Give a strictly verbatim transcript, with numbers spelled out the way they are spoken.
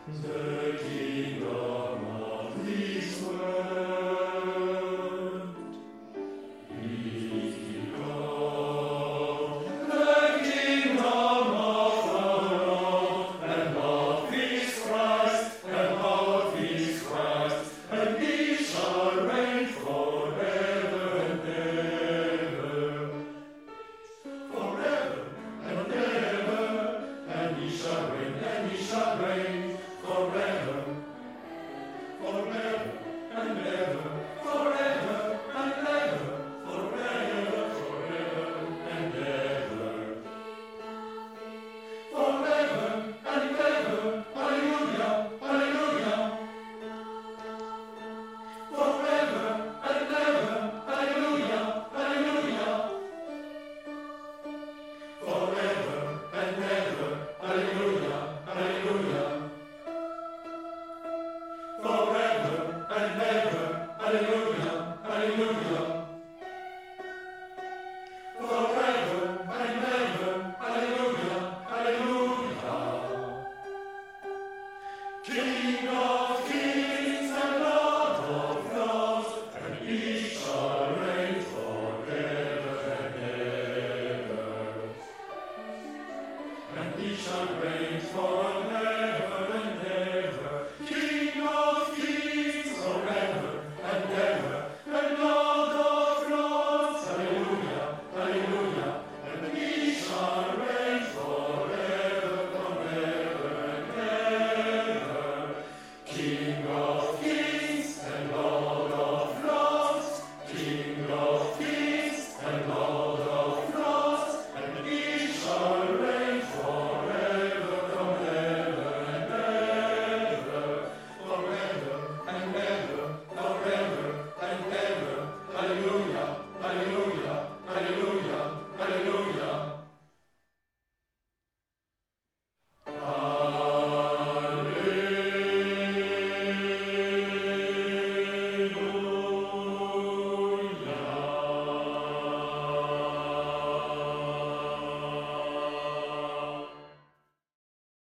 The kingdom of this world is become the kingdom of the Lord, and of His Christ, and of His Christ, and He shall reign forever and ever, forever and ever, and He shall reign, and He shall reign forever, forever and ever, forever and ever, forever, forever and ever, forever and ever. Hallelujah, hallelujah. Forever and ever. Hallelujah, hallelujah. Forever and ever. Hallelujah, hallelujah. Forever and ever, hallelujah, hallelujah. Forever and ever, hallelujah, hallelujah. King of kings and Lord of lords, and He shall reign forever and ever. And He shall reign forever and ever. King of kings forever and ever, and Lord of lords, hallelujah, hallelujah. And He shall reign forever, forever and ever. King of kings and Lord of lords, King of kings and Lord of lords, and He shall reign forever, forever and ever, forever and ever, forever and ever. Hallelujah, hallelujah.